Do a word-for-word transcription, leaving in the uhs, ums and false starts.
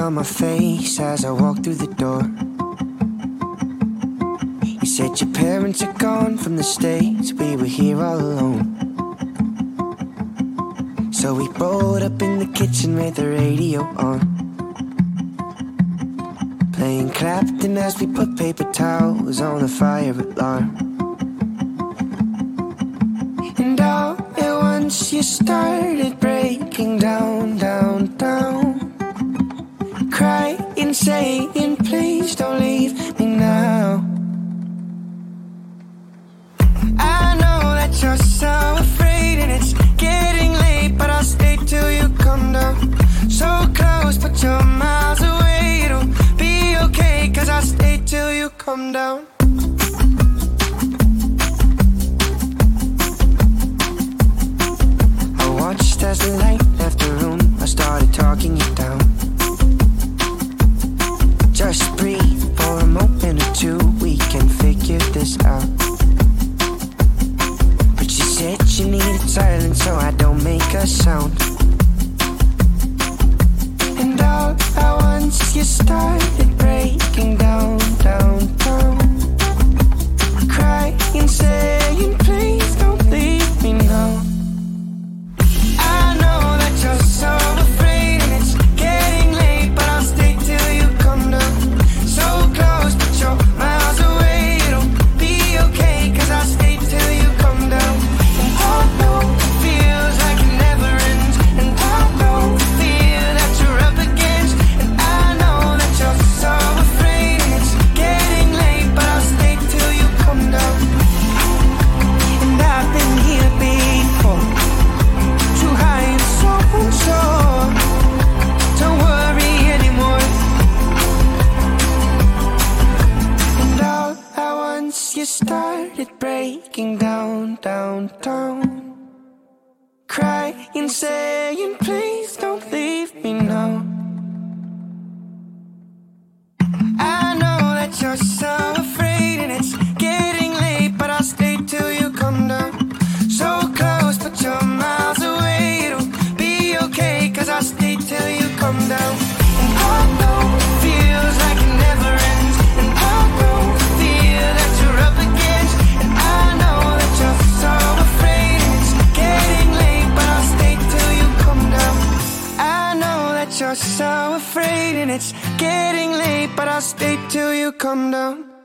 on my face as I walk through the door. You said your parents are gone from the States, we were here all alone. So we rolled up in the kitchen with the radio on, playing Clapton as we put paper towels on the fire alarm. And all at once you started breaking down, down, down, crying, saying, please don't leave me now. I know that you're so afraid and it's getting late, but I'll stay till you come down. So close, but you're miles away. It'll be okay, cause I'll stay till you come down. I watched as the light left the room, I started talking you down. Just breathe for a moment or two, we can figure this out. But you said you needed silence so I don't make a sound. And all at once you started breaking down, down, down, crying, saying, please don't leave me now. I know that you're so afraid and it's getting late, but I'll stay till you come down. So close, but you're miles away. It'll be okay, cause I'll stay till you come down. And I know it feels like it never ends, and I know the fear that you're up against. And I know that you're so afraid and it's getting late, but I'll stay till you come down. And I've been here before, too high and so unsure. Don't worry anymore. And all at once you started breaking down, down, down, crying, saying, please don't leave me now. I know that you're so afraid and it's getting late, but I'll stay till you come down. So close, but you're miles away. It'll be okay, cause I'll stay till you come down. And I know it feels like it never ends, and I know the fear that you're up against. And I know that you're so afraid and it's getting late, but I'll stay till you come down. I know that you're so afraid and it's getting late, but I'll stay till you come down.